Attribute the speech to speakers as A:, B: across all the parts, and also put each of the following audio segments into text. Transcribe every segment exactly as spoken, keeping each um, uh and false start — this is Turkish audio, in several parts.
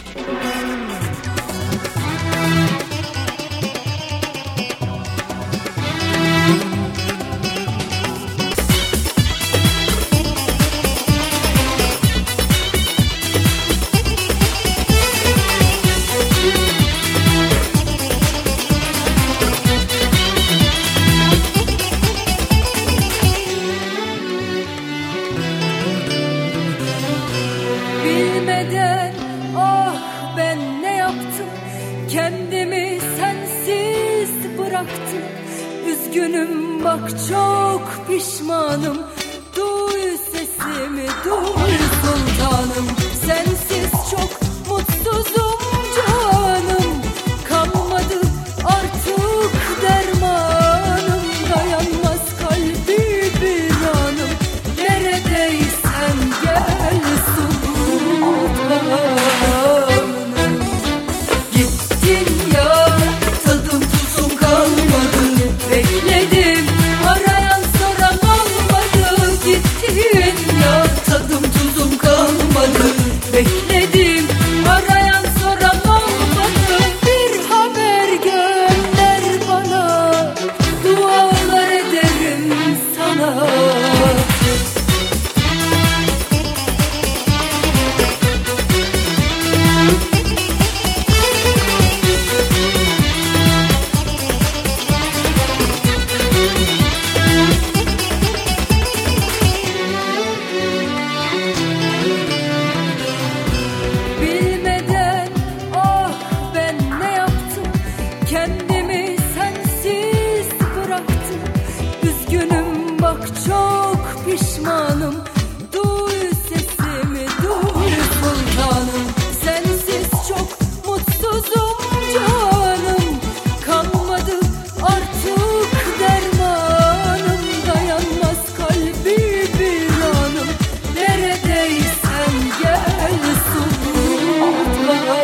A: Bilmeden ah ben ne yaptım, kendimi sensiz bıraktım. Üzgünüm bak çok pişmanım, duy sesimi duy sultanım. Sensiz çok mutsuzum canım, kalmadı artık dermanım. Dayanmaz kalbi bir anım, neredeysen gel sultanım. Gittin ya, tadım tuzum kalmadı. Bekledim, arayan soran olmadı. Gittin ya, tadım tuzum kalmadı. Bekledim, arayan soran olmadı. Bir haber gönder bana, dualar ederim sana. Kendimi sensiz bıraktım. Üzgünüm bak çok pişmanım, duy sesimi duy sultanım. Sensiz çok mutsuzum canım, kalmadı artık dermanım. Dayanmaz kalbi bir anım, neredeysen gel sultanım.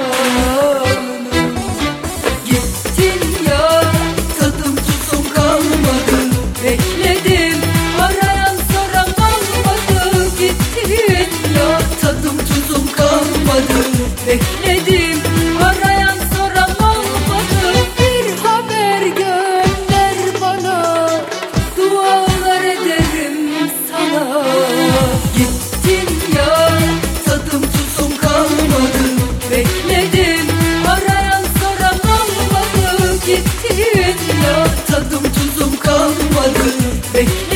A: Bekledim, arayan soran olmadı. Gittin ya, tadım tuzum kalmadı. Bekledim, arayan soran olmadı. Bir haber gönder bana, dualar ederim sana. Gittin ya, tadım tuzum kalmadı. Bekledim, arayan soran olmadı. Gittin ya, tadım tuzum kalmadı. Bekle